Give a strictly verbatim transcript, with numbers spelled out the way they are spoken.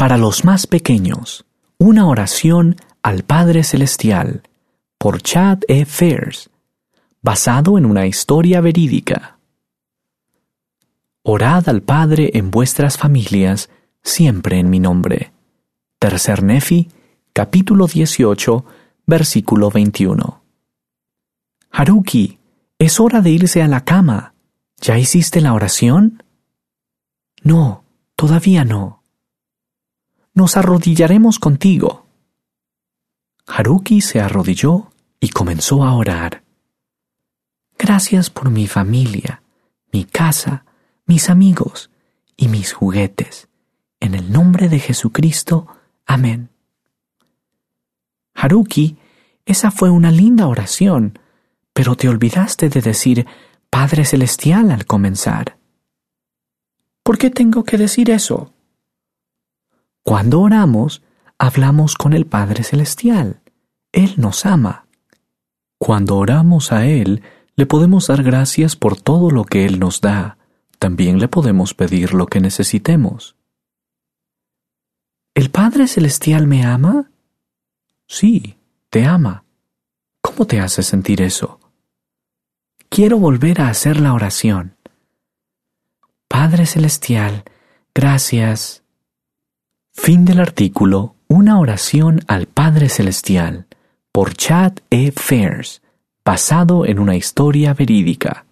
para los más pequeños, una oración al Padre Celestial, por Chad E. Fairs, basado en una historia verídica. Orad al Padre en vuestras familias, siempre en mi nombre. Tercer Nefi, capítulo dieciocho, versículo veintiuno. Haruki, es hora de irse a la cama. ¿Ya hiciste la oración? No, todavía no. Nos arrodillaremos contigo. Haruki se arrodilló y comenzó a orar. Gracias por mi familia, mi casa, mis amigos y mis juguetes. En el nombre de Jesucristo. Amén. Haruki, esa fue una linda oración, pero te olvidaste de decir Padre Celestial al comenzar. ¿Por qué tengo que decir eso? Cuando oramos, hablamos con el Padre Celestial. Él nos ama. Cuando oramos a Él, le podemos dar gracias por todo lo que Él nos da. También le podemos pedir lo que necesitemos. ¿El Padre Celestial me ama? Sí, te ama. ¿Cómo te hace sentir eso? Quiero volver a hacer la oración. Padre Celestial, gracias. Fin del artículo Una oración al Padre Celestial, por Chad E. Fairs, basado en una historia verídica.